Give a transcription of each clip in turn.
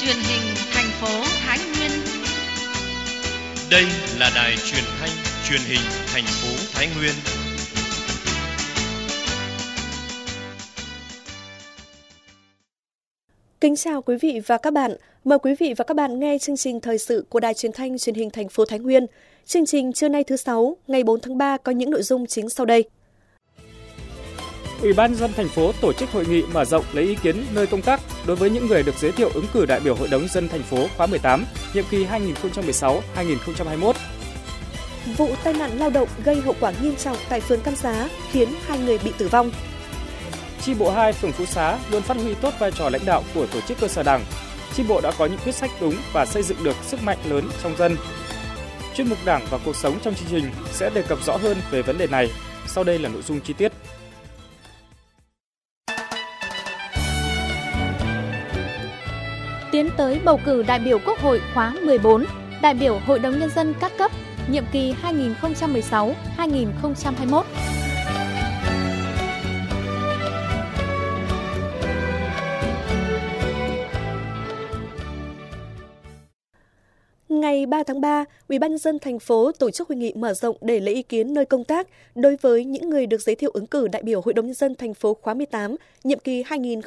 truyền hình thành phố Thái Nguyên. Đây là đài truyền thanh truyền hình thành phố Thái Nguyên. Kính chào quý vị và các bạn. Mời quý vị và các bạn nghe chương trình thời sự của đài truyền thanh truyền hình thành phố Thái Nguyên. Chương trình trưa nay thứ 6, ngày 4 tháng 3 có những nội dung chính sau đây. Ủy ban nhân dân thành phố tổ chức hội nghị mở rộng lấy ý kiến nơi công tác đối với những người được giới thiệu ứng cử đại biểu Hội đồng nhân dân thành phố khóa 18, nhiệm kỳ 2016-2021. Vụ tai nạn lao động gây hậu quả nghiêm trọng tại phường Cam Giá khiến 2 người bị tử vong. Chi bộ 2 phường Phú Xá luôn phát huy tốt vai trò lãnh đạo của tổ chức cơ sở Đảng. Chi bộ đã có những quyết sách đúng và xây dựng được sức mạnh lớn trong dân. Chuyên mục Đảng và cuộc sống trong chương trình sẽ đề cập rõ hơn về vấn đề này. Sau đây là nội dung chi tiết. Tiến tới bầu cử đại biểu Quốc hội khóa 14, đại biểu Hội đồng Nhân dân các cấp, nhiệm kỳ 2016-2021. Ngày 3 tháng 3, Ủy ban nhân dân thành phố tổ chức hội nghị mở rộng để lấy ý kiến nơi công tác đối với những người được giới thiệu ứng cử đại biểu Hội đồng nhân dân thành phố khóa 18, nhiệm kỳ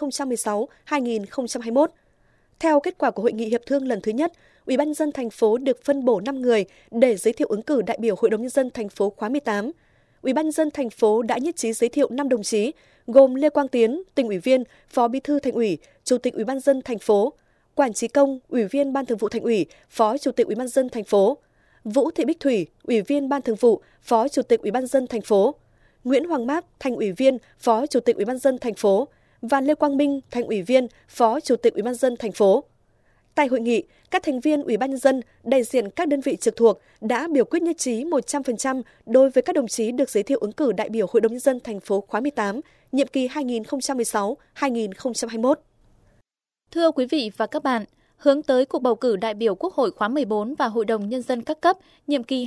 2016-2021. Theo kết quả của hội nghị hiệp thương lần thứ nhất, Ủy ban nhân dân thành phố được phân bổ 5 người để giới thiệu ứng cử đại biểu Hội đồng nhân dân thành phố khóa 18. Ủy ban nhân dân thành phố đã nhất trí giới thiệu 5 đồng chí gồm Lê Quang Tiến, Tỉnh ủy viên, Phó Bí thư Thành ủy, Chủ tịch Ủy ban nhân dân thành phố; Quản Trí Công, Ủy viên Ban Thường vụ Thành ủy, Phó Chủ tịch Ủy ban nhân dân thành phố; Vũ Thị Bích Thủy, Ủy viên Ban Thường vụ, Phó Chủ tịch Ủy ban nhân dân thành phố; Nguyễn Hoàng Mác, Thành ủy viên, Phó Chủ tịch Ủy ban nhân dân thành phố và Lê Quang Minh, Thành ủy viên, Phó Chủ tịch Ủy ban nhân dân thành phố. Tại hội nghị, các thành viên Ủy ban nhân dân, đại diện các đơn vị trực thuộc đã biểu quyết nhất trí 100% đối với các đồng chí được giới thiệu ứng cử đại biểu Hội đồng nhân dân thành phố khóa 18, nhiệm kỳ 2016-2021. Thưa quý vị và các bạn, hướng tới cuộc bầu cử đại biểu Quốc hội khóa 14 và Hội đồng Nhân dân các cấp, nhiệm kỳ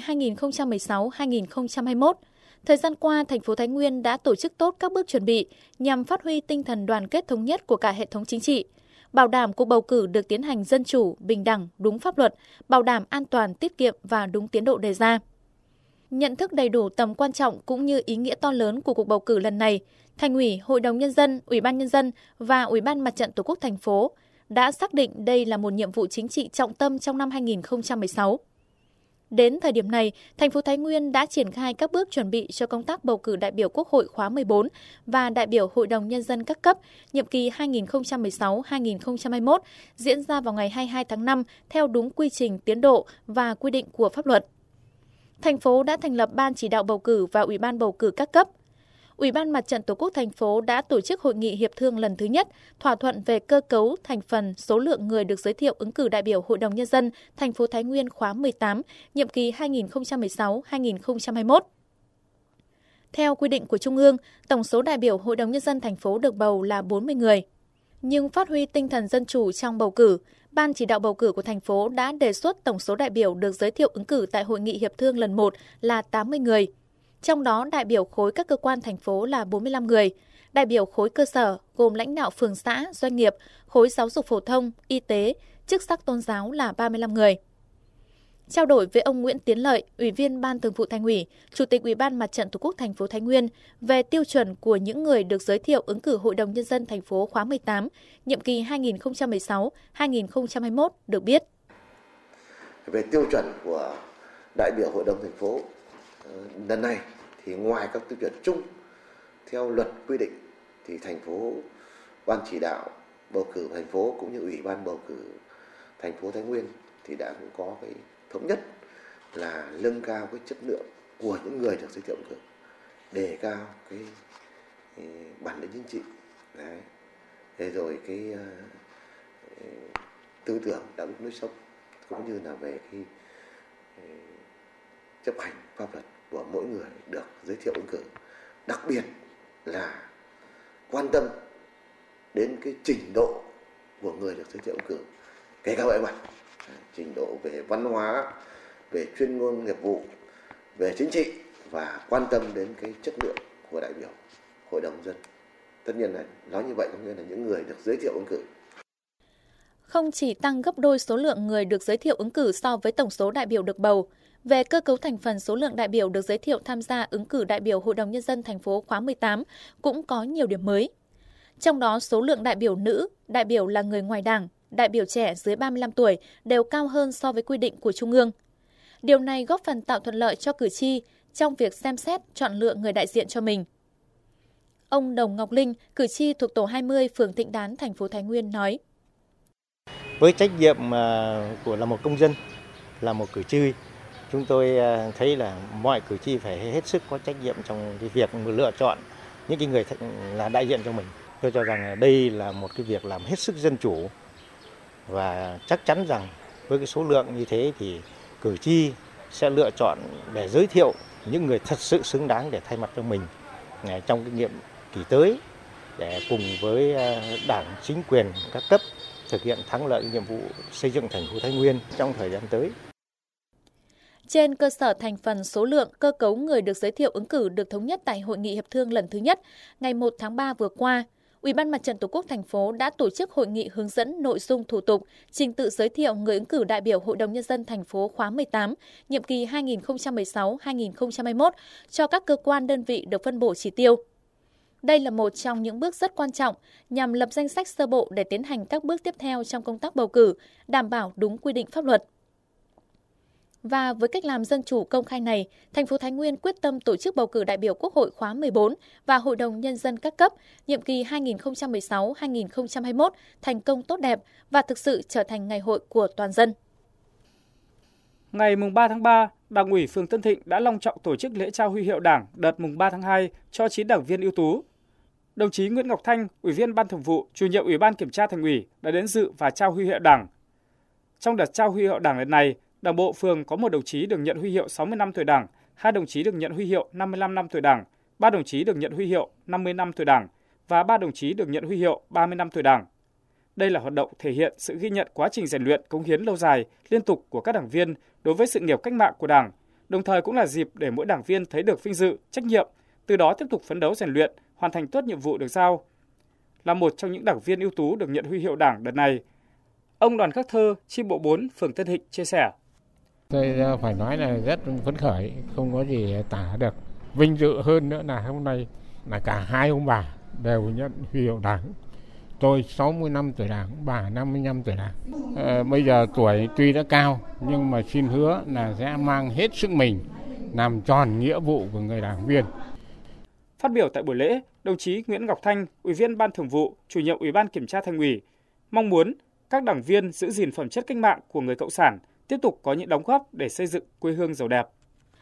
2016-2021, thời gian qua, thành phố Thái Nguyên đã tổ chức tốt các bước chuẩn bị nhằm phát huy tinh thần đoàn kết thống nhất của cả hệ thống chính trị, bảo đảm cuộc bầu cử được tiến hành dân chủ, bình đẳng, đúng pháp luật, bảo đảm an toàn, tiết kiệm và đúng tiến độ đề ra. Nhận thức đầy đủ tầm quan trọng cũng như ý nghĩa to lớn của cuộc bầu cử lần này, Thành ủy, Hội đồng Nhân dân, Ủy ban Nhân dân và Ủy ban Mặt trận Tổ quốc thành phố đã xác định đây là một nhiệm vụ chính trị trọng tâm trong năm 2016. Đến thời điểm này, thành phố Thái Nguyên đã triển khai các bước chuẩn bị cho công tác bầu cử đại biểu Quốc hội khóa 14 và đại biểu Hội đồng Nhân dân các cấp, nhiệm kỳ 2016-2021, diễn ra vào ngày 22 tháng 5 theo đúng quy trình, tiến độ và quy định của pháp luật. Thành phố đã thành lập Ban chỉ đạo bầu cử và Ủy ban bầu cử các cấp. Ủy ban Mặt trận Tổ quốc thành phố đã tổ chức hội nghị hiệp thương lần thứ nhất, thỏa thuận về cơ cấu, thành phần, số lượng người được giới thiệu ứng cử đại biểu Hội đồng Nhân dân thành phố Thái Nguyên khóa 18, nhiệm kỳ 2016-2021. Theo quy định của Trung ương, tổng số đại biểu Hội đồng Nhân dân thành phố được bầu là 40 người. Nhưng phát huy tinh thần dân chủ trong bầu cử, Ban chỉ đạo bầu cử của thành phố đã đề xuất tổng số đại biểu được giới thiệu ứng cử tại hội nghị hiệp thương lần 1 là 80 người. Trong đó, đại biểu khối các cơ quan thành phố là 45 người, đại biểu khối cơ sở gồm lãnh đạo phường xã, doanh nghiệp, khối giáo dục phổ thông, y tế, chức sắc tôn giáo là 35 người. Trao đổi với ông Nguyễn Tiến Lợi, Ủy viên Ban Thường vụ Thành ủy, Chủ tịch Ủy ban Mặt trận Tổ quốc thành phố Thái Nguyên về tiêu chuẩn của những người được giới thiệu ứng cử Hội đồng Nhân dân thành phố khóa 18, nhiệm kỳ 2016-2021 được biết. Về tiêu chuẩn của đại biểu Hội đồng thành phố lần này thì ngoài các tiêu chuẩn chung theo luật quy định thì thành phố, Ban chỉ đạo bầu cử thành phố cũng như Ủy ban bầu cử thành phố Thái Nguyên thì đã cũng có cái thống nhất là nâng cao cái chất lượng của những người được giới thiệu ứng cử, đề cao cái bản lĩnh chính trị, đấy, thế rồi cái tư tưởng đạo đức lối sống cũng như là về cái chấp hành pháp luật của mỗi người được giới thiệu ứng cử, đặc biệt là quan tâm đến cái trình độ của người được giới thiệu ứng cử, kể cả mọi mặt, trình độ về văn hóa, về chuyên môn nghiệp vụ, về chính trị và quan tâm đến cái chất lượng của đại biểu Hội đồng dân. Tất nhiên là nói như vậy có nghĩa là những người được giới thiệu ứng cử. không chỉ tăng gấp đôi số lượng người được giới thiệu ứng cử so với tổng số đại biểu được bầu, về cơ cấu thành phần số lượng đại biểu được giới thiệu tham gia ứng cử đại biểu Hội đồng Nhân dân thành phố khóa 18 cũng có nhiều điểm mới. Trong đó, số lượng đại biểu nữ, đại biểu là người ngoài Đảng, đại biểu trẻ dưới 35 tuổi đều cao hơn so với quy định của Trung ương. Điều này góp phần tạo thuận lợi cho cử tri trong việc xem xét chọn lựa người đại diện cho mình. Ông Đồng Ngọc Linh, cử tri thuộc tổ 20 phường Thịnh Đán, thành phố Thái Nguyên nói: Với trách nhiệm của là một công dân, là một cử tri, chúng tôi thấy là mọi cử tri phải hết sức có trách nhiệm trong cái việc lựa chọn những cái người là đại diện cho mình. Tôi cho rằng đây là một cái việc làm hết sức dân chủ và chắc chắn rằng với cái số lượng như thế thì cử tri sẽ lựa chọn để giới thiệu những người thật sự xứng đáng để thay mặt cho mình trong cái nhiệm kỳ tới, để cùng với Đảng, chính quyền các cấp thực hiện thắng lợi nhiệm vụ xây dựng thành phố Thái Nguyên trong thời gian tới. Trên cơ sở thành phần số lượng cơ cấu người được giới thiệu ứng cử được thống nhất tại Hội nghị hiệp thương lần thứ nhất ngày 1 tháng 3 vừa qua, Ủy ban Mặt trận Tổ quốc thành phố đã tổ chức hội nghị hướng dẫn nội dung thủ tục, trình tự giới thiệu người ứng cử đại biểu Hội đồng Nhân dân thành phố khóa 18, nhiệm kỳ 2016-2021 cho các cơ quan đơn vị được phân bổ chỉ tiêu. Đây là một trong những bước rất quan trọng nhằm lập danh sách sơ bộ để tiến hành các bước tiếp theo trong công tác bầu cử, đảm bảo đúng quy định pháp luật. Và với cách làm dân chủ công khai này, thành phố Thái Nguyên quyết tâm tổ chức bầu cử đại biểu Quốc hội khóa 14 và Hội đồng Nhân dân các cấp, nhiệm kỳ 2016-2021 thành công tốt đẹp và thực sự trở thành ngày hội của toàn dân. Ngày 3 tháng 3, Đảng ủy phường Tân Thịnh đã long trọng tổ chức lễ trao huy hiệu Đảng đợt 3 tháng 2 cho 9 đảng viên ưu tú. Đồng chí Nguyễn Ngọc Thanh, Ủy viên Ban Thường vụ, Chủ nhiệm Ủy ban Kiểm tra Thành ủy đã đến dự và trao huy hiệu Đảng. Trong đợt trao huy hiệu Đảng lần này, Đảng bộ phường có 1 đồng chí được nhận huy hiệu 60 năm tuổi Đảng, 2 đồng chí được nhận huy hiệu 55 năm tuổi Đảng, 3 đồng chí được nhận huy hiệu 50 năm tuổi Đảng và 3 đồng chí được nhận huy hiệu 30 năm tuổi Đảng. Đây là hoạt động thể hiện sự ghi nhận quá trình rèn luyện, cống hiến lâu dài, liên tục của các đảng viên đối với sự nghiệp cách mạng của Đảng, đồng thời cũng là dịp để mỗi đảng viên thấy được vinh dự, trách nhiệm, từ đó tiếp tục phấn đấu rèn luyện, hoàn thành tốt nhiệm vụ được giao. Là một trong những đảng viên ưu tú được nhận huy hiệu Đảng đợt này, ông Đoàn Khắc Thơ, chi bộ 4 phường Tân Thịnh chia sẻ: Tôi phải nói là rất phấn khởi, không có gì tả được. Vinh dự hơn nữa là hôm nay là cả hai ông bà đều nhận huy hiệu Đảng. Tôi 60 năm tuổi Đảng, bà 55 tuổi Đảng. Bây giờ tuổi tuy đã cao nhưng mà xin hứa là sẽ mang hết sức mình làm tròn nghĩa vụ của người đảng viên. Phát biểu tại buổi lễ, đồng chí Nguyễn Ngọc Thanh, Ủy viên Ban Thường vụ, Chủ nhiệm Ủy ban Kiểm tra Thành ủy, mong muốn các đảng viên giữ gìn phẩm chất cách mạng của người cộng sản, tiếp tục có những đóng góp để xây dựng quê hương giàu đẹp.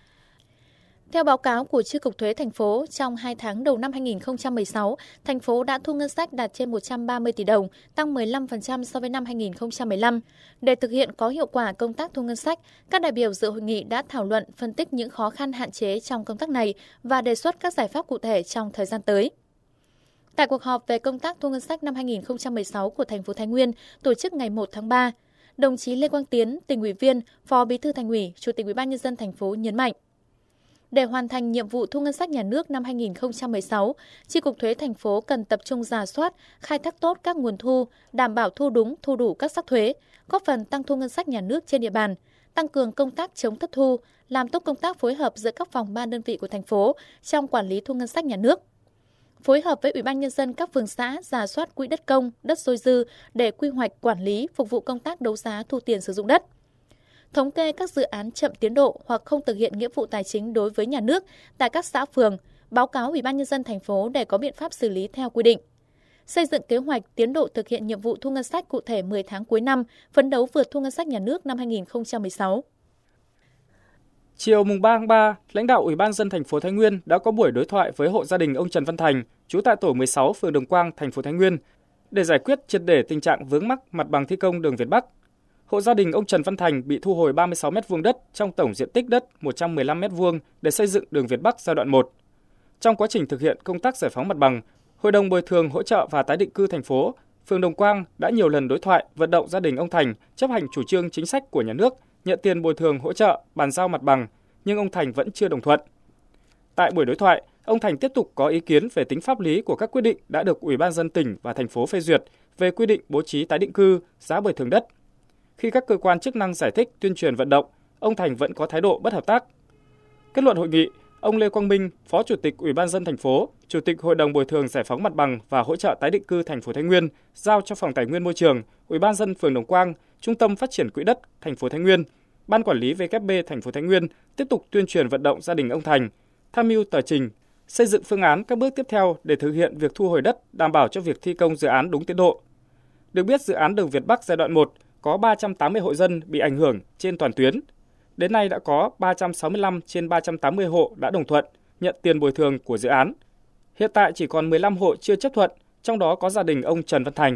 Theo báo cáo của Chi cục Thuế thành phố, trong 2 tháng đầu năm 2016, thành phố đã thu ngân sách đạt trên 130 tỷ đồng, tăng 15% so với năm 2015. Để thực hiện có hiệu quả công tác thu ngân sách, các đại biểu dự hội nghị đã thảo luận, phân tích những khó khăn hạn chế trong công tác này và đề xuất các giải pháp cụ thể trong thời gian tới. Tại cuộc họp về công tác thu ngân sách năm 2016 của thành phố Thái Nguyên, tổ chức ngày 1 tháng 3, đồng chí Lê Quang Tiến, Tỉnh ủy viên, Phó Bí thư Thành ủy, Chủ tịch Ủy ban Nhân dân thành phố nhấn mạnh, để hoàn thành nhiệm vụ thu ngân sách nhà nước năm 2016, Chi cục Thuế thành phố cần tập trung rà soát, khai thác tốt các nguồn thu, đảm bảo thu đúng, thu đủ các sắc thuế, góp phần tăng thu ngân sách nhà nước trên địa bàn, tăng cường công tác chống thất thu, làm tốt công tác phối hợp giữa các phòng ban đơn vị của thành phố trong quản lý thu ngân sách nhà nước. Phối hợp với Ủy ban Nhân dân các phường xã rà soát quỹ đất công, đất dôi dư để quy hoạch, quản lý, phục vụ công tác đấu giá thu tiền sử dụng đất. Thống kê các dự án chậm tiến độ hoặc không thực hiện nghĩa vụ tài chính đối với nhà nước tại các xã phường, báo cáo Ủy ban Nhân dân thành phố để có biện pháp xử lý theo quy định. Xây dựng kế hoạch tiến độ thực hiện nhiệm vụ thu ngân sách cụ thể 10 tháng cuối năm, phấn đấu vượt thu ngân sách nhà nước năm 2016. Chiều 3 tháng 3, lãnh đạo Ủy ban Nhân dân thành phố Thái Nguyên đã có buổi đối thoại với hộ gia đình ông Trần Văn Thành, trú tại tổ 16 phường Đồng Quang, thành phố Thái Nguyên, để giải quyết triệt để tình trạng vướng mắc mặt bằng thi công đường Việt Bắc. Hộ gia đình ông Trần Văn Thành bị thu hồi 36 m2 đất trong tổng diện tích đất 115 m2 để xây dựng đường Việt Bắc giai đoạn 1. Trong quá trình thực hiện công tác giải phóng mặt bằng, Hội đồng bồi thường hỗ trợ và tái định cư thành phố, phường Đồng Quang đã nhiều lần đối thoại vận động gia đình ông Thành chấp hành chủ trương chính sách của nhà nước, nhận tiền bồi thường hỗ trợ, bàn giao mặt bằng, nhưng ông Thành vẫn chưa đồng thuận. Tại buổi đối thoại, ông Thành tiếp tục có ý kiến về tính pháp lý của các quyết định đã được Ủy ban nhân dân tỉnh và thành phố phê duyệt về quy định bố trí tái định cư, giá bồi thường đất. Khi các cơ quan chức năng giải thích, tuyên truyền vận động, ông Thành vẫn có thái độ bất hợp tác. Kết luận hội nghị, ông Lê Quang Minh, Phó Chủ tịch Ủy ban nhân dân thành phố, Chủ tịch Hội đồng bồi thường giải phóng mặt bằng và hỗ trợ tái định cư thành phố Thái Nguyên giao cho Phòng Tài nguyên Môi trường, Ủy ban nhân dân phường Đồng Quang, Trung tâm Phát triển Quỹ đất thành phố Thái Nguyên, Ban quản lý WB thành phố Thái Nguyên tiếp tục tuyên truyền vận động gia đình ông Thành, tham mưu tờ trình, xây dựng phương án các bước tiếp theo để thực hiện việc thu hồi đất đảm bảo cho việc thi công dự án đúng tiến độ. Được biết, dự án đường Việt Bắc giai đoạn 1 có 380 hộ dân bị ảnh hưởng trên toàn tuyến. Đến nay đã có 365 trên 380 hộ đã đồng thuận nhận tiền bồi thường của dự án. Hiện tại chỉ còn 15 hộ chưa chấp thuận, trong đó có gia đình ông Trần Văn Thành.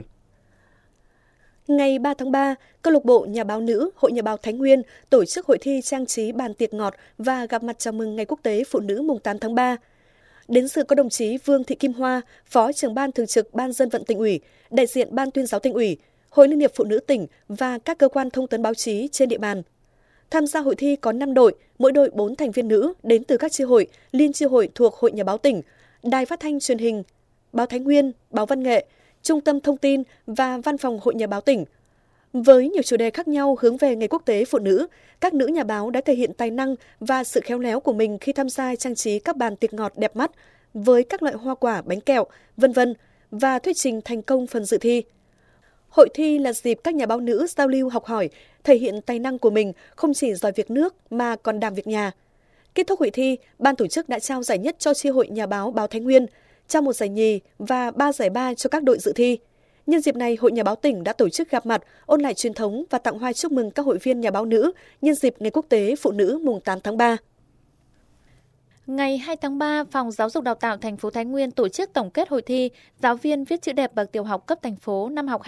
Ngày 3 tháng 3, Câu lạc bộ Nhà báo nữ, Hội Nhà báo Thái Nguyên tổ chức hội thi trang trí bàn tiệc ngọt và gặp mặt chào mừng Ngày Quốc tế Phụ nữ mùng 8 tháng 3. Đến dự có đồng chí Vương Thị Kim Hoa, Phó trưởng ban thường trực Ban Dân vận Tỉnh ủy, đại diện Ban Tuyên giáo Tỉnh ủy, Hội Liên hiệp Phụ nữ tỉnh và các cơ quan thông tấn báo chí trên địa bàn. Tham gia hội thi có 5 đội, mỗi đội 4 thành viên nữ đến từ các chi hội, liên chi hội thuộc Hội Nhà báo tỉnh, Đài Phát thanh Truyền hình, Báo Thái Nguyên, Báo Văn nghệ, Trung tâm Thông tin và Văn phòng Hội Nhà báo tỉnh. Với nhiều chủ đề khác nhau hướng về Ngày Quốc tế Phụ nữ, các nữ nhà báo đã thể hiện tài năng và sự khéo léo của mình khi tham gia trang trí các bàn tiệc ngọt đẹp mắt với các loại hoa quả, bánh kẹo, v.v. và thuyết trình thành công phần dự thi. Hội thi là dịp các nhà báo nữ giao lưu học hỏi, thể hiện tài năng của mình không chỉ giỏi việc nước mà còn đảm việc nhà. Kết thúc hội thi, ban tổ chức đã trao giải nhất cho chi hội nhà báo Báo Thái Nguyên, trao 1 giải nhì và 3 giải ba cho các đội dự thi. Nhân dịp này, Hội Nhà báo tỉnh đã tổ chức gặp mặt, ôn lại truyền thống và tặng hoa chúc mừng các hội viên nhà báo nữ nhân dịp Ngày Quốc tế Phụ nữ mùng 8 tháng 3. Ngày 2 tháng 3, Phòng Giáo dục Đào tạo thành phố Thái Nguyên tổ chức tổng kết hội thi Giáo viên viết chữ đẹp bậc tiểu học cấp thành phố năm học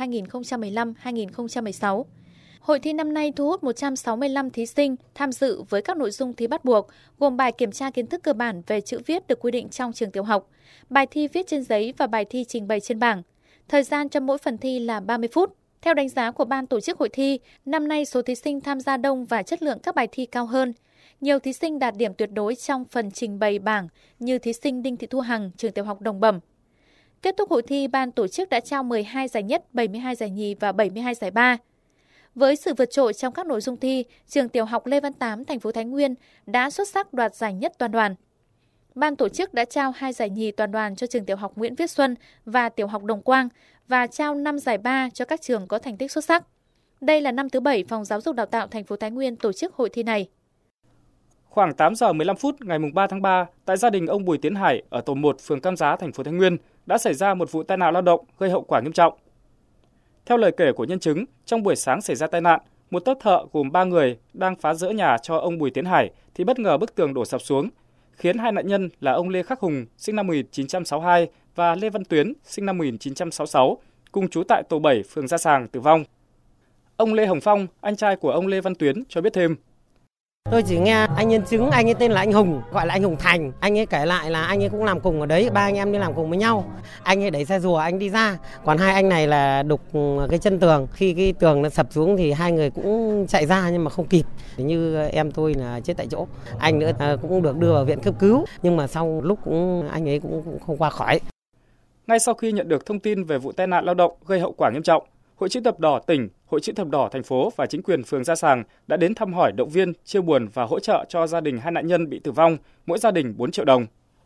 2015-2016. Hội thi năm nay thu hút 165 thí sinh tham dự với các nội dung thi bắt buộc, gồm bài kiểm tra kiến thức cơ bản về chữ viết được quy định trong trường tiểu học, bài thi viết trên giấy và bài thi trình bày trên bảng. Thời gian cho mỗi phần thi là 30 phút. Theo đánh giá của ban tổ chức hội thi, năm nay số thí sinh tham gia đông và chất lượng các bài thi cao hơn. Nhiều thí sinh đạt điểm tuyệt đối trong phần trình bày bảng như thí sinh Đinh Thị Thu Hằng, trường tiểu học Đồng Bẩm. Kết thúc hội thi, ban tổ chức đã trao 12 giải nhất, 72 giải nhì và 72 giải ba. Với sự vượt trội trong các nội dung thi, trường tiểu học Lê Văn Tám, thành phố Thái Nguyên đã xuất sắc đoạt giải nhất toàn đoàn. Ban tổ chức đã trao 2 giải nhì toàn đoàn cho trường tiểu học Nguyễn Viết Xuân và tiểu học Đồng Quang và trao 5 giải ba cho các trường có thành tích xuất sắc. Đây là năm thứ 7 Phòng Giáo dục Đào tạo thành phố Thái Nguyên tổ chức hội thi này. Khoảng 8 giờ 15 phút ngày 3 tháng 3, tại gia đình ông Bùi Tiến Hải ở tổ 1 phường Cam Giá, thành phố Thái Nguyên đã xảy ra một vụ tai nạn lao động gây hậu quả nghiêm trọng. Theo lời kể của nhân chứng, trong buổi sáng xảy ra tai nạn, một tốp thợ gồm 3 người đang phá rỡ nhà cho ông Bùi Tiến Hải thì bất ngờ bức tường đổ sập xuống, khiến hai nạn nhân là ông Lê Khắc Hùng, sinh năm 1962 và Lê Văn Tuyến, sinh năm 1966, cùng trú tại tổ 7 phường Gia Sàng tử vong. Ông Lê Hồng Phong, anh trai của ông Lê Văn Tuyến cho biết thêm. Tôi chỉ nghe anh nhân chứng, anh ấy tên là anh Hùng, gọi là anh Hùng Thành. Anh ấy kể lại là anh ấy cũng làm cùng ở đấy, 3 anh em đi làm cùng với nhau. Anh ấy đẩy xe rùa, anh đi ra. Còn 2 anh này là đục cái chân tường. Khi cái tường nó sập xuống thì 2 người cũng chạy ra nhưng mà không kịp. Như em tôi là chết tại chỗ. Anh nữa cũng được đưa vào viện cấp cứu. Nhưng mà sau lúc anh ấy cũng không qua khỏi. Ngay sau khi nhận được thông tin về vụ tai nạn lao động gây hậu quả nghiêm trọng, Hội Chữ thập đỏ tỉnh, Hội Chữ thập đỏ thành phố và chính quyền phường Gia Sàng đã đến thăm hỏi, động viên, chia buồn và hỗ trợ cho gia đình 2 nạn nhân bị tử vong, mỗi gia đình 4 triệu đồng.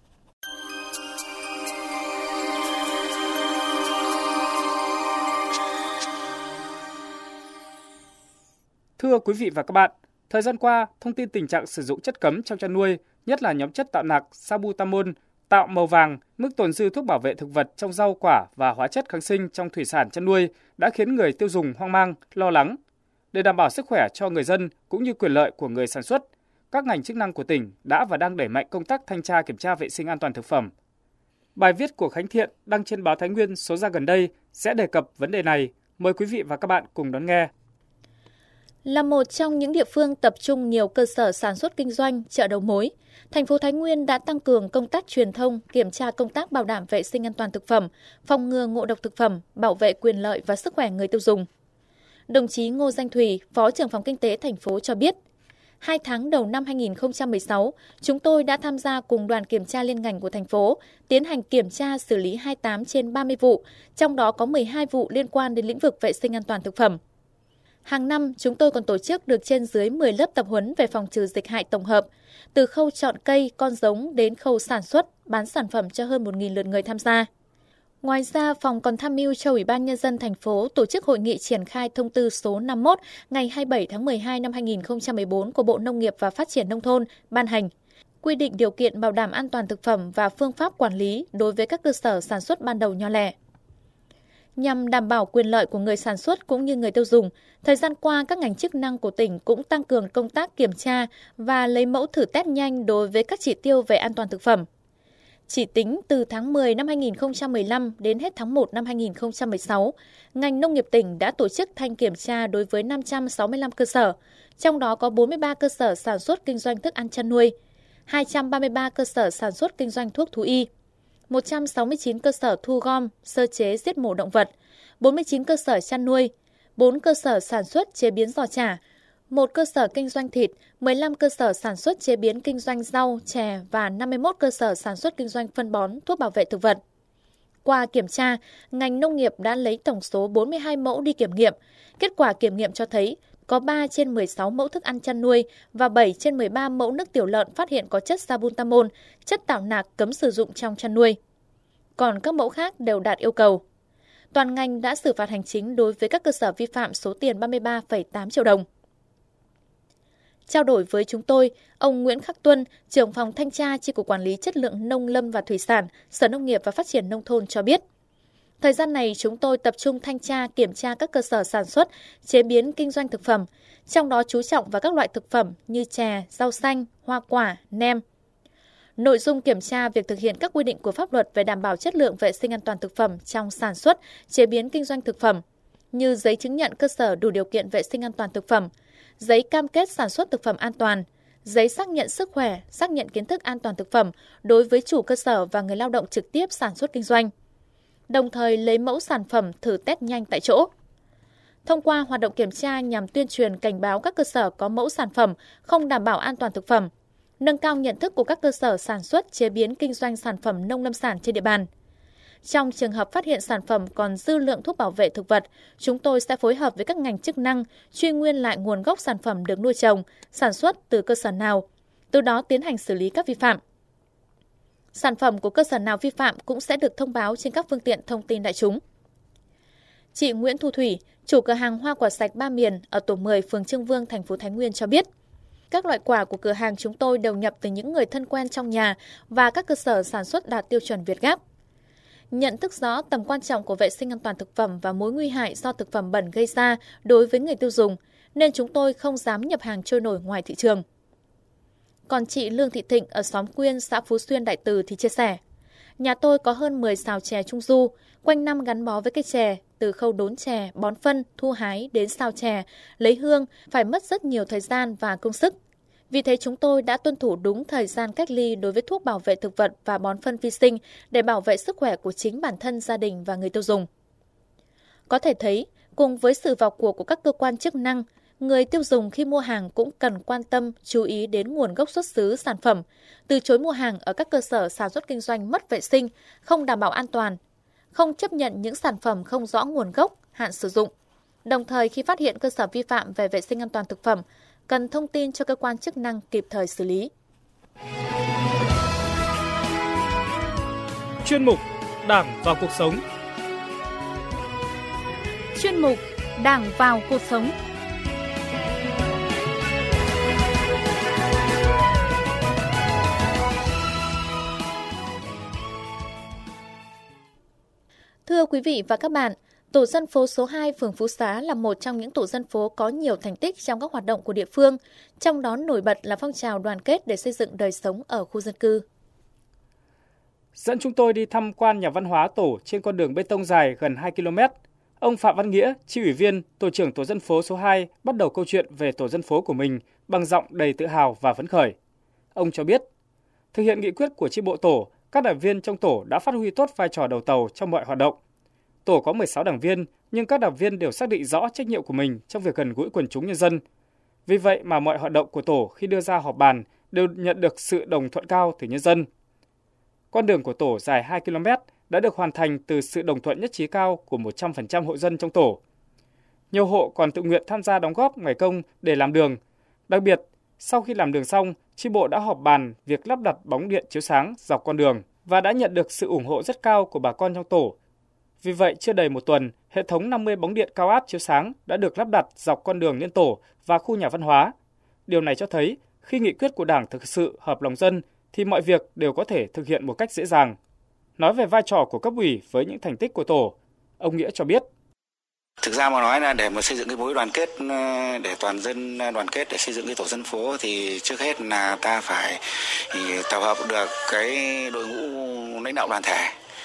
Thưa quý vị và các bạn, thời gian qua, thông tin tình trạng sử dụng chất cấm trong chăn nuôi, nhất là nhóm chất tạo nạc Sabutamol, tạo màu vàng, mức tồn dư thuốc bảo vệ thực vật trong rau quả và hóa chất kháng sinh trong thủy sản chăn nuôi đã khiến người tiêu dùng hoang mang, lo lắng. Để đảm bảo sức khỏe cho người dân cũng như quyền lợi của người sản xuất, các ngành chức năng của tỉnh đã và đang đẩy mạnh công tác thanh tra kiểm tra vệ sinh an toàn thực phẩm. Bài viết của Khánh Thiện đăng trên báo Thái Nguyên số ra gần đây sẽ đề cập vấn đề này. Mời quý vị và các bạn cùng đón nghe. Là một trong những địa phương tập trung nhiều cơ sở sản xuất kinh doanh, chợ đầu mối, thành phố Thái Nguyên đã tăng cường công tác truyền thông, kiểm tra công tác bảo đảm vệ sinh an toàn thực phẩm, phòng ngừa ngộ độc thực phẩm, bảo vệ quyền lợi và sức khỏe người tiêu dùng. Đồng chí Ngô Danh Thùy, Phó trưởng phòng Kinh tế thành phố cho biết, 2 tháng đầu năm 2016, chúng tôi đã tham gia cùng đoàn kiểm tra liên ngành của thành phố, tiến hành kiểm tra xử lý 28 trên 30 vụ, trong đó có 12 vụ liên quan đến lĩnh vực vệ sinh an toàn thực phẩm. Hàng năm, chúng tôi còn tổ chức được trên dưới 10 lớp tập huấn về phòng trừ dịch hại tổng hợp, từ khâu chọn cây, con giống đến khâu sản xuất, bán sản phẩm cho hơn 1.000 lượt người tham gia. Ngoài ra, phòng còn tham mưu cho Ủy ban Nhân dân thành phố tổ chức hội nghị triển khai thông tư số 51 ngày 27 tháng 12 năm 2014 của Bộ Nông nghiệp và Phát triển Nông thôn ban hành, quy định điều kiện bảo đảm an toàn thực phẩm và phương pháp quản lý đối với các cơ sở sản xuất ban đầu nho lẻ. Nhằm đảm bảo quyền lợi của người sản xuất cũng như người tiêu dùng, thời gian qua các ngành chức năng của tỉnh cũng tăng cường công tác kiểm tra và lấy mẫu thử test nhanh đối với các chỉ tiêu về an toàn thực phẩm. Chỉ tính từ tháng 10 năm 2015 đến hết tháng 1 năm 2016, ngành nông nghiệp tỉnh đã tổ chức thanh kiểm tra đối với 565 cơ sở, trong đó có 43 cơ sở sản xuất kinh doanh thức ăn chăn nuôi, 233 cơ sở sản xuất kinh doanh thuốc thú y, 169 cơ sở thu gom, sơ chế giết mổ động vật, 49 cơ sở chăn nuôi, 4 cơ sở sản xuất chế biến giò chả, 1 cơ sở kinh doanh thịt, 15 cơ sở sản xuất chế biến kinh doanh rau, chè và 51 cơ sở sản xuất kinh doanh phân bón, thuốc bảo vệ thực vật. Qua kiểm tra, ngành nông nghiệp đã lấy tổng số 42 mẫu đi kiểm nghiệm. Kết quả kiểm nghiệm cho thấy có 3 trên 16 mẫu thức ăn chăn nuôi và 7 trên 13 mẫu nước tiểu lợn phát hiện có chất sabutamol, chất tạo nạc cấm sử dụng trong chăn nuôi. Còn các mẫu khác đều đạt yêu cầu. Toàn ngành đã xử phạt hành chính đối với các cơ sở vi phạm số tiền 33,8 triệu đồng. Trao đổi với chúng tôi, ông Nguyễn Khắc Tuân, trưởng phòng thanh tra Chi cục Quản lý Chất lượng Nông lâm và Thủy sản, Sở Nông nghiệp và Phát triển Nông thôn cho biết, thời gian này chúng tôi tập trung thanh tra kiểm tra các cơ sở sản xuất, chế biến kinh doanh thực phẩm, trong đó chú trọng vào các loại thực phẩm như chè, rau xanh, hoa quả, nem. Nội dung kiểm tra việc thực hiện các quy định của pháp luật về đảm bảo chất lượng vệ sinh an toàn thực phẩm trong sản xuất, chế biến kinh doanh thực phẩm, như giấy chứng nhận cơ sở đủ điều kiện vệ sinh an toàn thực phẩm, giấy cam kết sản xuất thực phẩm an toàn, giấy xác nhận sức khỏe, xác nhận kiến thức an toàn thực phẩm đối với chủ cơ sở và người lao động trực tiếp sản xuất kinh doanh. Đồng thời lấy mẫu sản phẩm thử test nhanh tại chỗ. Thông qua hoạt động kiểm tra nhằm tuyên truyền cảnh báo các cơ sở có mẫu sản phẩm không đảm bảo an toàn thực phẩm, nâng cao nhận thức của các cơ sở sản xuất, chế biến kinh doanh sản phẩm nông lâm sản trên địa bàn. Trong trường hợp phát hiện sản phẩm còn dư lượng thuốc bảo vệ thực vật, chúng tôi sẽ phối hợp với các ngành chức năng truy nguyên lại nguồn gốc sản phẩm được nuôi trồng, sản xuất từ cơ sở nào, từ đó tiến hành xử lý các vi phạm. Sản phẩm của cơ sở nào vi phạm cũng sẽ được thông báo trên các phương tiện thông tin đại chúng. Chị Nguyễn Thu Thủy, chủ cửa hàng hoa quả sạch Ba Miền ở tổ 10 phường Chương Vương, thành phố Thái Nguyên cho biết, các loại quả của cửa hàng chúng tôi đều nhập từ những người thân quen trong nhà và các cơ sở sản xuất đạt tiêu chuẩn Việt Gáp. Nhận thức rõ tầm quan trọng của vệ sinh an toàn thực phẩm và mối nguy hại do thực phẩm bẩn gây ra đối với người tiêu dùng, nên chúng tôi không dám nhập hàng trôi nổi ngoài thị trường. Còn chị Lương Thị Thịnh ở xóm Quyên, xã Phú Xuyên, Đại Từ thì chia sẻ, nhà tôi có hơn 10 sào chè trung du, quanh năm gắn bó với cây chè, từ khâu đốn chè, bón phân, thu hái đến sao chè, lấy hương phải mất rất nhiều thời gian và công sức. Vì thế chúng tôi đã tuân thủ đúng thời gian cách ly đối với thuốc bảo vệ thực vật và bón phân vi sinh để bảo vệ sức khỏe của chính bản thân, gia đình và người tiêu dùng. Có thể thấy, cùng với sự vào cuộc của các cơ quan chức năng, người tiêu dùng khi mua hàng cũng cần quan tâm, chú ý đến nguồn gốc xuất xứ sản phẩm, từ chối mua hàng ở các cơ sở sản xuất kinh doanh mất vệ sinh, không đảm bảo an toàn, không chấp nhận những sản phẩm không rõ nguồn gốc, hạn sử dụng. Đồng thời khi phát hiện cơ sở vi phạm về vệ sinh an toàn thực phẩm, cần thông tin cho cơ quan chức năng kịp thời xử lý. Chuyên mục Đảng vào cuộc sống. Chuyên mục Đảng vào cuộc sống. Thưa quý vị và các bạn, Tổ dân phố số 2 phường Phú Xá là một trong những tổ dân phố có nhiều thành tích trong các hoạt động của địa phương, trong đó nổi bật là phong trào đoàn kết để xây dựng đời sống ở khu dân cư. Dẫn chúng tôi đi tham quan nhà văn hóa tổ trên con đường bê tông dài gần 2 km. Ông Phạm Văn Nghĩa, chi ủy viên, tổ trưởng tổ dân phố số 2 bắt đầu câu chuyện về tổ dân phố của mình bằng giọng đầy tự hào và phấn khởi. Ông cho biết, thực hiện nghị quyết của chi bộ tổ, các đảng viên trong tổ đã phát huy tốt vai trò đầu tàu trong mọi hoạt động. Tổ có 16 đảng viên, nhưng các đảng viên đều xác định rõ trách nhiệm của mình trong việc gần gũi quần chúng nhân dân. Vì vậy mà mọi hoạt động của tổ khi đưa ra họp bàn đều nhận được sự đồng thuận cao từ nhân dân. Con đường của tổ dài 2 km đã được hoàn thành từ sự đồng thuận nhất trí cao của 100% hộ dân trong tổ. Nhiều hộ còn tự nguyện tham gia đóng góp ngày công để làm đường. Đặc biệt, sau khi làm đường xong, chi bộ đã họp bàn việc lắp đặt bóng điện chiếu sáng dọc con đường và đã nhận được sự ủng hộ rất cao của bà con trong tổ. Vì vậy, chưa đầy một tuần, hệ thống 50 bóng điện cao áp chiếu sáng đã được lắp đặt dọc con đường liên tổ và khu nhà văn hóa. Điều này cho thấy, khi nghị quyết của Đảng thực sự hợp lòng dân, thì mọi việc đều có thể thực hiện một cách dễ dàng. Nói về vai trò của cấp ủy với những thành tích của tổ, ông Nghĩa cho biết. Thực ra mà nói là để mà xây dựng cái mối đoàn kết, để toàn dân đoàn kết để xây dựng cái tổ dân phố thì trước hết là ta phải tập hợp được cái đội ngũ lãnh đạo đoàn thể.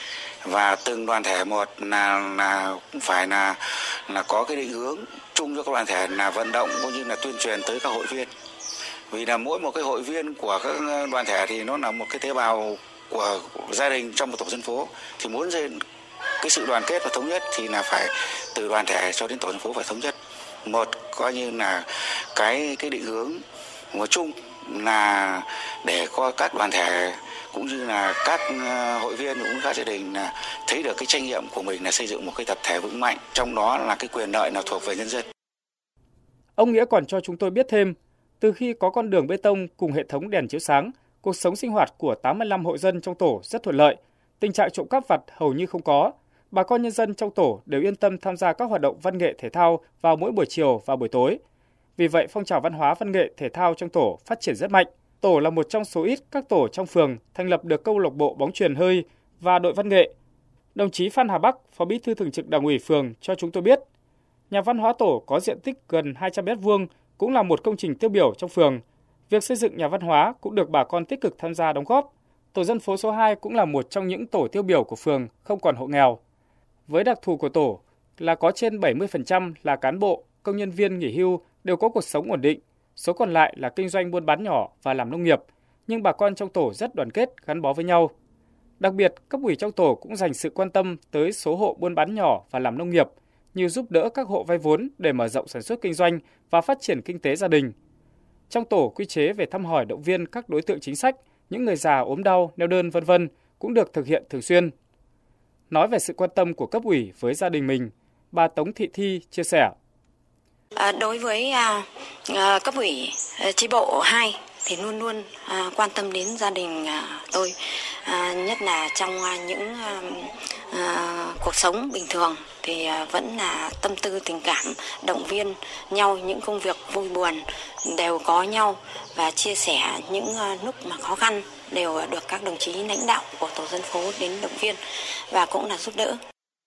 Và từng đoàn thể một là cũng phải là có cái định hướng chung cho các đoàn thể là vận động cũng như là tuyên truyền tới các hội viên. Vì là mỗi một cái hội viên của các đoàn thể thì nó là một cái tế bào của gia đình trong một tổ dân phố. Thì muốn cái sự đoàn kết và thống nhất thì là phải từ đoàn thể cho đến tổ dân phố phải thống nhất. Một coi như là cái định hướng một chung là để có các đoàn thể cũng như là các hội viên cũng như các gia đình là thấy được cái trách nhiệm của mình là xây dựng một cái tập thể vững mạnh, trong đó là cái quyền lợi là thuộc về nhân dân. Ông Nghĩa còn cho chúng tôi biết thêm, từ khi có con đường bê tông cùng hệ thống đèn chiếu sáng, cuộc sống sinh hoạt của 85 hộ dân trong tổ rất thuận lợi, tình trạng trộm cắp vặt hầu như không có. Bà con nhân dân trong tổ đều yên tâm tham gia các hoạt động văn nghệ thể thao vào mỗi buổi chiều và buổi tối. Vì vậy, phong trào văn hóa văn nghệ thể thao trong tổ phát triển rất mạnh. Tổ là một trong số ít các tổ trong phường thành lập được câu lạc bộ bóng chuyền hơi và đội văn nghệ. Đồng chí Phan Hà Bắc, Phó Bí thư Thường trực Đảng ủy phường cho chúng tôi biết, nhà văn hóa tổ có diện tích gần 200 m2 cũng là một công trình tiêu biểu trong phường. Việc xây dựng nhà văn hóa cũng được bà con tích cực tham gia đóng góp. Tổ dân phố số 2 cũng là một trong những tổ tiêu biểu của phường không còn hộ nghèo. Với đặc thù của tổ là có trên 70% là cán bộ, công nhân viên nghỉ hưu đều có cuộc sống ổn định, số còn lại là kinh doanh buôn bán nhỏ và làm nông nghiệp, nhưng bà con trong tổ rất đoàn kết, gắn bó với nhau. Đặc biệt, cấp ủy trong tổ cũng dành sự quan tâm tới số hộ buôn bán nhỏ và làm nông nghiệp, như giúp đỡ các hộ vay vốn để mở rộng sản xuất kinh doanh và phát triển kinh tế gia đình. Trong tổ, quy chế về thăm hỏi động viên các đối tượng chính sách, những người già ốm đau, neo đơn v.v. cũng được thực hiện thường xuyên. Nói về sự quan tâm của cấp ủy với gia đình mình, bà Tống Thị Thi chia sẻ. Đối với cấp ủy chi bộ 2 thì luôn luôn quan tâm đến gia đình tôi, nhất là trong những cuộc sống bình thường thì vẫn là tâm tư tình cảm, động viên nhau, những công việc vui buồn đều có nhau và chia sẻ những lúc mà khó khăn đều được các đồng chí lãnh đạo của tổ dân phố đến động viên và cũng là giúp đỡ.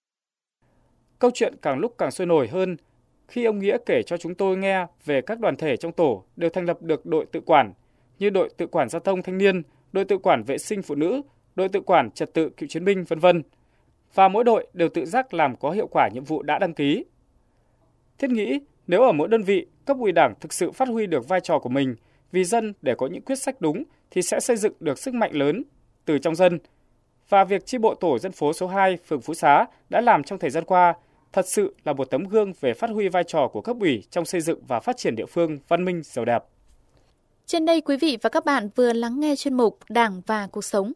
Câu chuyện càng lúc càng sôi nổi hơn khi ông Nghĩa kể cho chúng tôi nghe về các đoàn thể trong tổ đều thành lập được đội tự quản như đội tự quản giao thông thanh niên, đội tự quản vệ sinh phụ nữ, đội tự quản trật tự cựu chiến binh v.v. Và mỗi đội đều tự giác làm có hiệu quả nhiệm vụ đã đăng ký. Thiết nghĩ nếu ở mỗi đơn vị, cấp ủy Đảng thực sự phát huy được vai trò của mình vì dân để có những quyết sách đúng thì sẽ xây dựng được sức mạnh lớn từ trong dân. Và việc chi bộ tổ dân phố số 2 phường Phú Xá đã làm trong thời gian qua thật sự là một tấm gương về phát huy vai trò của cấp ủy trong xây dựng và phát triển địa phương văn minh giàu đẹp. Trên đây quý vị và các bạn vừa lắng nghe chuyên mục Đảng và cuộc sống.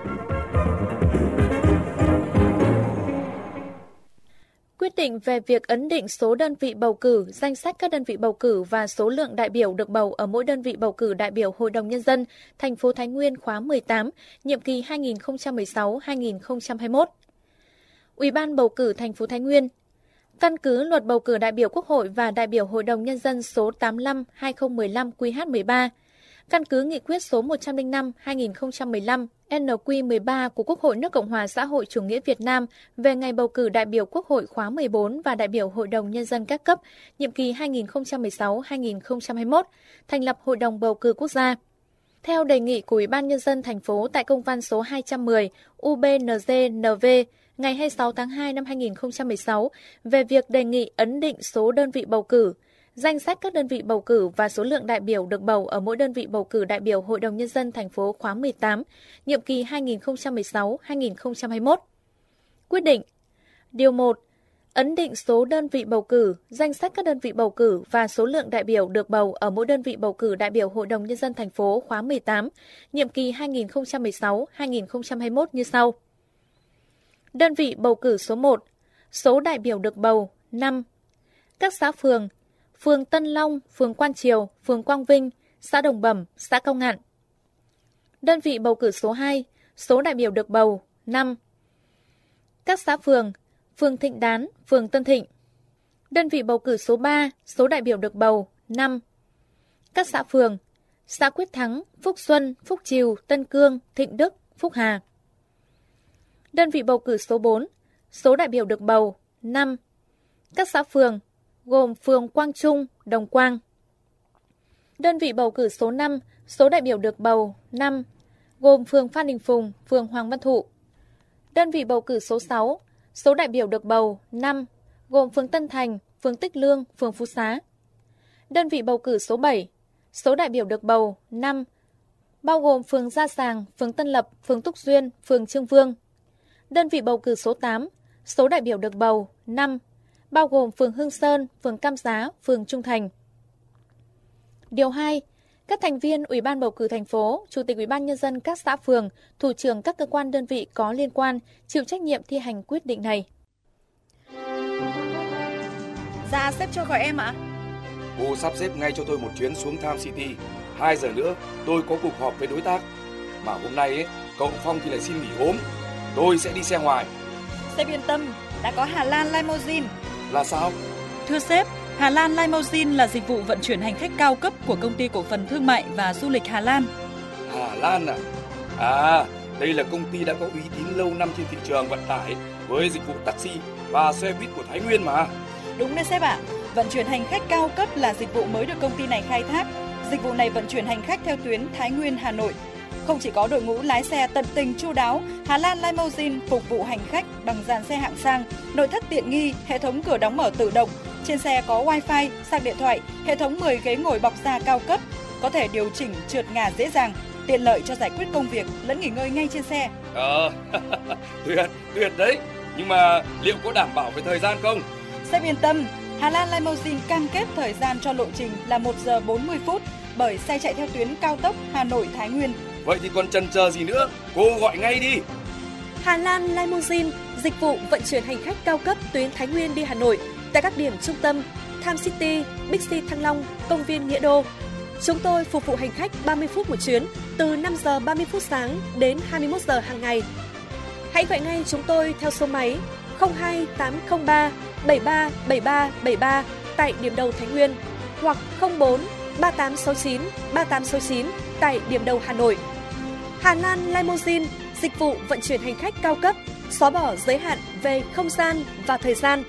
Quyết định về việc ấn định số đơn vị bầu cử, danh sách các đơn vị bầu cử và số lượng đại biểu được bầu ở mỗi đơn vị bầu cử đại biểu Hội đồng Nhân dân thành phố Thái Nguyên khóa 18, nhiệm kỳ 2016-2021. Ủy ban bầu cử thành phố Thái Nguyên căn cứ Luật bầu cử đại biểu Quốc hội và đại biểu Hội đồng Nhân dân số 85/2015 QH13, căn cứ nghị quyết số 105/2015 NQ13 của Quốc hội nước Cộng hòa xã hội chủ nghĩa Việt Nam về ngày bầu cử đại biểu Quốc hội khóa 14 và đại biểu Hội đồng Nhân dân các cấp, nhiệm kỳ 2016-2021, thành lập Hội đồng bầu cử quốc gia. Theo đề nghị của Ủy ban Nhân dân thành phố tại công văn số 210 UBND-NV ngày 26 tháng 2 năm 2016 về việc đề nghị ấn định số đơn vị bầu cử, danh sách các đơn vị bầu cử và số lượng đại biểu được bầu ở mỗi đơn vị bầu cử đại biểu Hội đồng Nhân dân thành phố khóa 18, nhiệm kỳ 2016-2021. Quyết định. Điều 1. ấn định số đơn vị bầu cử, danh sách các đơn vị bầu cử và số lượng đại biểu được bầu ở mỗi đơn vị bầu cử đại biểu Hội đồng Nhân dân thành phố khóa 18, nhiệm kỳ 2016-2021 như sau. Đơn vị bầu cử số 1, số đại biểu được bầu 5. Các xã phường, phường Tân Long, phường Quan Triều, phường Quang Vinh, xã Đồng Bẩm, xã Cao Ngạn. Đơn vị bầu cử số 2, số đại biểu được bầu 5. Các xã phường, phường Thịnh Đán, phường Tân Thịnh. Đơn vị bầu cử số 3, số đại biểu được bầu 5. Các xã phường, xã Quyết Thắng, Phúc Xuân, Phúc Triều, Tân Cương, Thịnh Đức, Phúc Hà. Đơn vị bầu cử số 4, số đại biểu được bầu 5. Các xã phường, gồm phường Quang Trung, Đồng Quang. Đơn vị bầu cử số 5, số đại biểu được bầu 5, gồm phường Phan Đình Phùng, phường Hoàng Văn Thụ. Đơn vị bầu cử số 6, số đại biểu được bầu 5, gồm phường Tân Thành, phường Tích Lương, phường Phú Xá. Đơn vị bầu cử số 7, số đại biểu được bầu 5, bao gồm phường Gia Sàng, phường Tân Lập, phường Túc Duyên, phường Trương Vương. Đơn vị bầu cử số 8, số đại biểu được bầu 5, bao gồm phường Hương Sơn, phường Cam Giá, phường Trung Thành. Điều 2. Các thành viên Ủy ban bầu cử thành phố, Chủ tịch Ủy ban Nhân dân các xã phường, thủ trưởng các cơ quan đơn vị có liên quan chịu trách nhiệm thi hành quyết định này. Dạ, sếp cho gọi em ạ. Cô sắp xếp ngay cho tôi một chuyến xuống Tham City. 2 giờ nữa tôi có cuộc họp với đối tác. Mà hôm nay ấy, cậu Phong thì lại xin nghỉ ốm. Tôi sẽ đi xe ngoài. Sếp yên tâm, đã có Hà Lan Limousine. Là sao? Thưa sếp, Hà Lan Limousine là dịch vụ vận chuyển hành khách cao cấp của Công ty Cổ phần Thương mại và Du lịch Hà Lan. Hà Lan à? À, đây là công ty đã có uy tín lâu năm trên thị trường vận tải với dịch vụ taxi và xe buýt của Thái Nguyên mà. Đúng đấy sếp ạ. Vận chuyển hành khách cao cấp là dịch vụ mới được công ty này khai thác. Dịch vụ này vận chuyển hành khách theo tuyến Thái Nguyên, Hà Nội. Không chỉ có đội ngũ lái xe tận tình chu đáo, Hà Lan Limousine phục vụ hành khách bằng dàn xe hạng sang, nội thất tiện nghi, hệ thống cửa đóng mở tự động. Trên xe có wifi, sạc điện thoại, hệ thống 10 ghế ngồi bọc da cao cấp, có thể điều chỉnh trượt ngả dễ dàng, tiện lợi cho giải quyết công việc lẫn nghỉ ngơi ngay trên xe. Tuyệt đấy. Nhưng mà liệu có đảm bảo về thời gian không? Sếp yên tâm, Hà Lan Limousine cam kết thời gian cho lộ trình là 1 giờ 40 phút bởi xe chạy theo tuyến cao tốc Hà Nội Thái Nguyên. Vậy thì còn chần chờ gì nữa, cô gọi ngay đi. Hà Lan Limousine, dịch vụ vận chuyển hành khách cao cấp tuyến Thái Nguyên đi Hà Nội tại các điểm trung tâm Tham City, Bixi Thăng Long, Công viên Nghĩa Đô. Chúng tôi phục vụ hành khách 30 phút một chuyến từ 5 giờ 30 phút sáng đến 21 giờ hàng ngày. Hãy gọi ngay chúng tôi theo số máy 02803 737373 tại điểm đầu Thái Nguyên hoặc 04 3869 3869 tại điểm đầu Hà Nội. Hà Lan Limousine, dịch vụ vận chuyển hành khách cao cấp, xóa bỏ giới hạn về không gian và thời gian.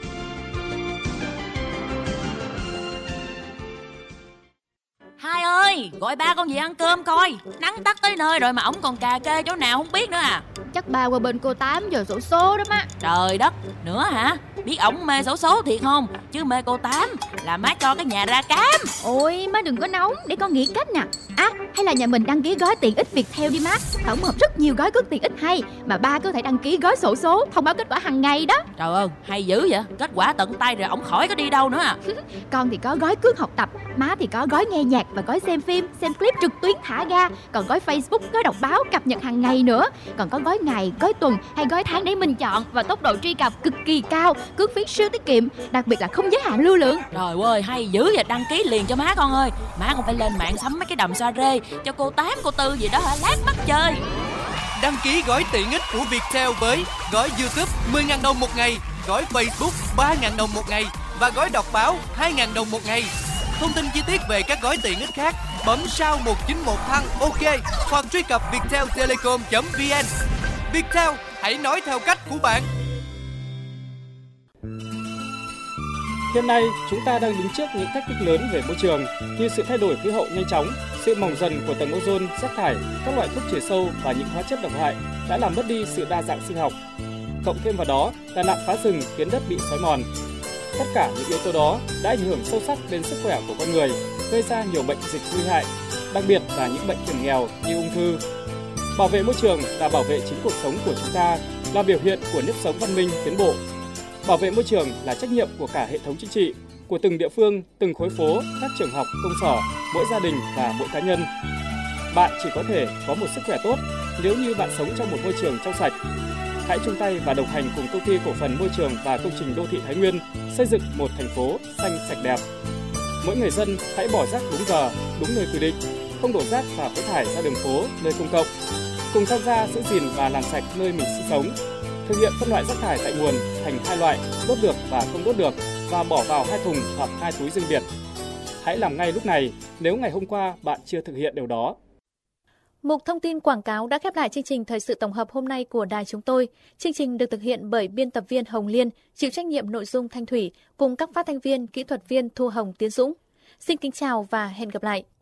Hai ơi, gọi ba con gì ăn cơm coi. Nắng tắt tới nơi rồi mà ổng còn cà kê chỗ nào không biết nữa à. Chắc ba qua bên cô Tám giờ xổ số đó má. Trời đất, nữa hả? Biết ổng mê xổ số thiệt không? Chứ mê cô Tám là má cho cái nhà ra cám. Ôi má đừng có nóng, để con nghĩ cách nè. À, hay là nhà mình đăng ký gói tiện ích Viettel đi má. Tổng hợp rất nhiều gói cước tiện ích hay, mà ba có thể đăng ký gói xổ số thông báo kết quả hàng ngày đó. Trời ơi, hay dữ vậy. Kết quả tận tay rồi ổng khỏi có đi đâu nữa à. Con thì có gói cước học tập, má thì có gói nghe nhạc và gói xem phim, xem clip trực tuyến thả ga. Còn gói Facebook, gói đọc báo cập nhật hàng ngày nữa. Còn có gói ngày, gói tuần hay gói tháng để mình chọn, và tốc độ truy cập cực kỳ cao, cước phí siêu tiết kiệm, đặc biệt là không giới hạn lưu lượng. Trời ơi, hay dữ vậy, đăng ký liền cho má con ơi. Má con phải lên mạng sắm mấy cái đầm xoa rê cho cô Tám, cô Tư gì đó hả, lát mắt chơi. Đăng ký gói tiện ích của Viettel với gói YouTube 10.000 đồng một ngày, gói Facebook 3.000 đồng một ngày và gói đọc báo 2.000 đồng một ngày. Thông tin chi tiết về các gói tiện ích khác bấm sao 191 thăng OK hoặc truy cập vietteltelecom.vn. Viettel, hãy nói theo cách của bạn. Hiện nay, chúng ta đang đứng trước những thách thức lớn về môi trường như sự thay đổi khí hậu nhanh chóng, sự mỏng dần của tầng ozone, rác thải, các loại thuốc trừ sâu và những hóa chất độc hại đã làm mất đi sự đa dạng sinh học. Cộng thêm vào đó là nạn phá rừng khiến đất bị xói mòn. Tất cả những yếu tố đó đã ảnh hưởng sâu sắc đến sức khỏe của con người, gây ra nhiều bệnh dịch nguy hại, đặc biệt là những bệnh hiểm nghèo như ung thư. Bảo vệ môi trường là bảo vệ chính cuộc sống của chúng ta, là biểu hiện của nếp sống văn minh tiến bộ. Bảo vệ môi trường là trách nhiệm của cả hệ thống chính trị, của từng địa phương, từng khối phố, các trường học, công sở, mỗi gia đình và mỗi cá nhân. Bạn chỉ có thể có một sức khỏe tốt nếu như bạn sống trong một môi trường trong sạch. Hãy chung tay và đồng hành cùng Công ty Cổ phần Môi trường và Công trình Đô thị Thái Nguyên xây dựng một thành phố xanh sạch đẹp. Mỗi người dân hãy bỏ rác đúng giờ, đúng nơi quy định, không đổ rác và phế thải ra đường phố, nơi công cộng. Cùng tham gia giữ gìn và làm sạch nơi mình sinh sống. Thực hiện phân loại rác thải tại nguồn thành 2 loại, đốt được và không đốt được, và bỏ vào 2 thùng hoặc 2 túi riêng biệt. Hãy làm ngay lúc này nếu ngày hôm qua bạn chưa thực hiện điều đó. Mục thông tin quảng cáo đã khép lại chương trình thời sự tổng hợp hôm nay của đài chúng tôi. Chương trình được thực hiện bởi biên tập viên Hồng Liên, chịu trách nhiệm nội dung Thanh Thủy cùng các phát thanh viên, kỹ thuật viên Thu Hồng, Tiến Dũng. Xin kính chào và hẹn gặp lại.